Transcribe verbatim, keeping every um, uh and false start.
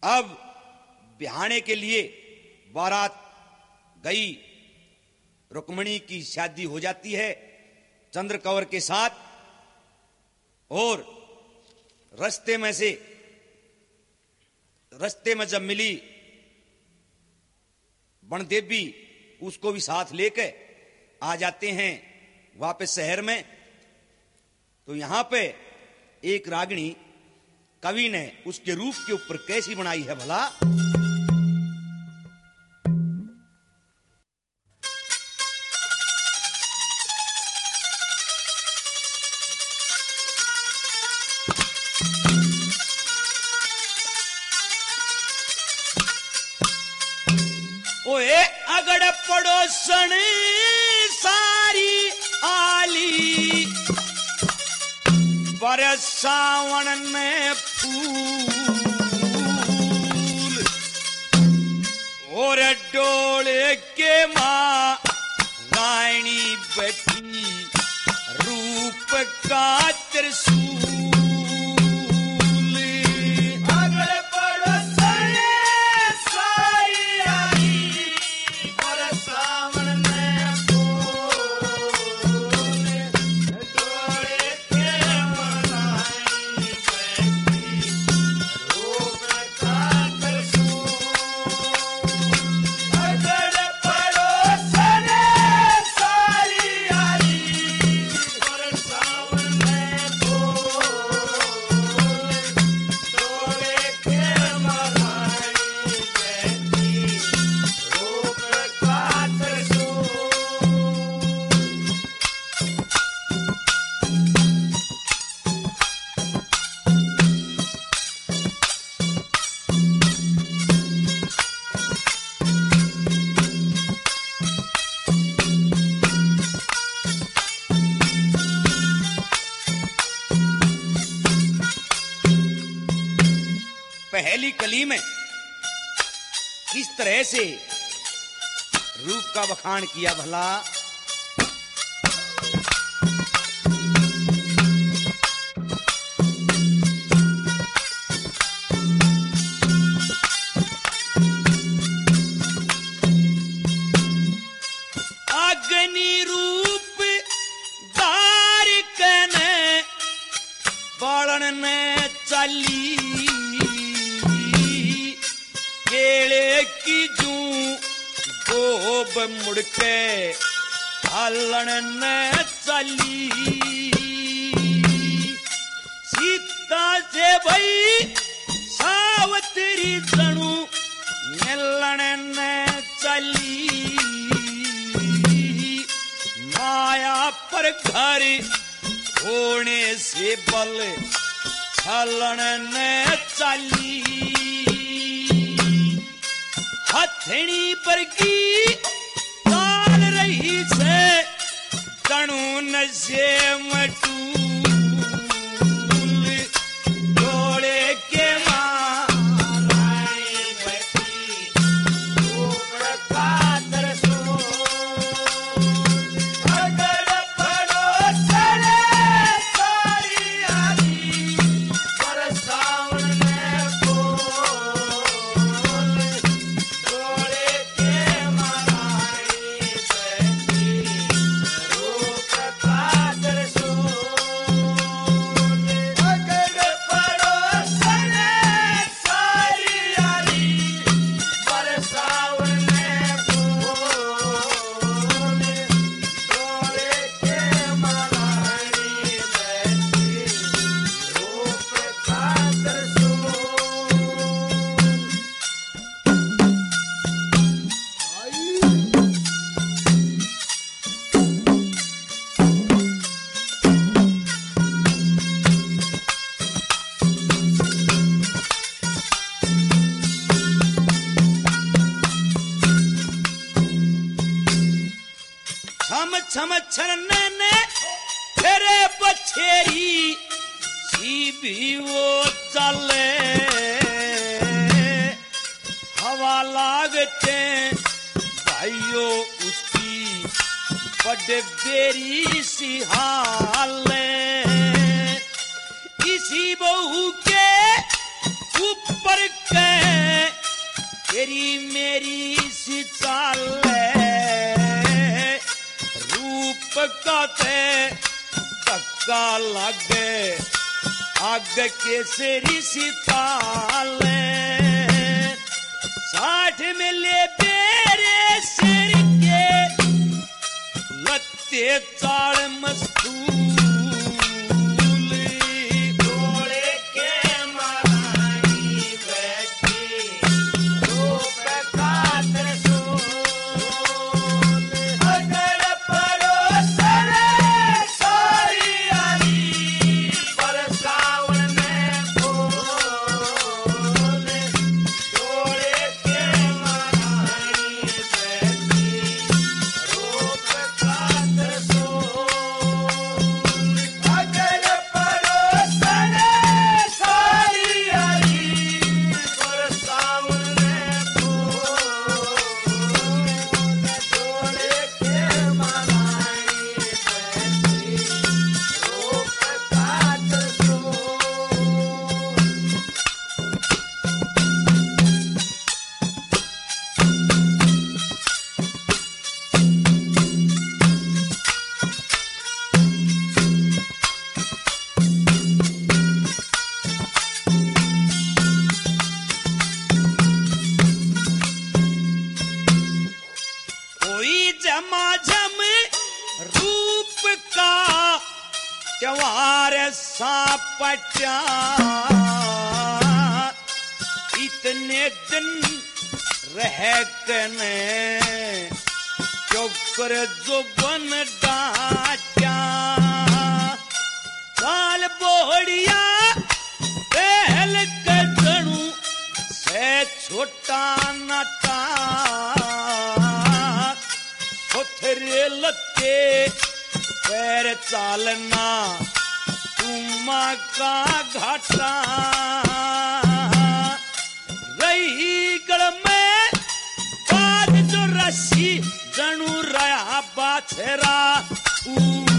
अब बिहाने के लिए बारात गई, रुक्मिणी की शादी हो जाती है चंद्रकौर के साथ। और रास्ते में से रास्ते में जब मिली बनदेवी, उसको भी साथ लेके आ जाते हैं वापस शहर में। तो यहां पे एक रागिणी कवि ने उसके रूप के ऊपर कैसी बनाई है भला। ओए अगड़ पड़ोसन सारी आली, बरसावन में फूल और डोले के माँ रानी बैठी रूप का त्रिशूल। पहली कली में किस तरह से रूप का बखान किया भला। अग्नि रूप दार कने बालन ने चली, केले की जू गोब मुड़के हलन ने चली। सीता से भई सावत्री तणु मिलन ने चली, माया पर घर होने से बल छलन ने चली। हथेनी पर की ताल रही से तणु नशे मटूल, जोड़े के मां रानी बैठी रूप का त्रिशूल। अगड़ पड़ोसन सारी आली, बरसावन में फूल, जोड़े के मां रानी बैठी रूप का त्रिशूल। अगड़ पड़ोसन सारी आली, बरसावन में फूल, जोड़े के मां रानी बैठी रूप का छम छम छरने ने तेरे बछेरी सी भी वो चले, हवा लागते भाइयों उसकी बड़े बेरी सी हाले। इसी बहू के ऊपर के कोई मेरी सी चाल रूप का ते धक्का लागे आगे केसरी सी ताल साठ मिले बेरे सिर के लत्ते चाल मस्तूल डोले के महारानी बैठी रूप का त्रिशूल अगर परोसन सारी आई बरसावन में फूल डोले के महारानी बैठी रूप का त्रिशूल अगर परोसन सारी आई बरसावन में फूल डोले के महारानी बैठी रूप का त्रिशूल कोई झमाझम रूप का त्योहार सापट्या इतने दिन रह कने चौकर जो बन डाट्या काल बोड़िया पहल कजणू से छोटा नाटा थोथरे लत्ते पैर चालना तुमा का घाटा रही गल में बाद जो रसी जणू रहा बाछरा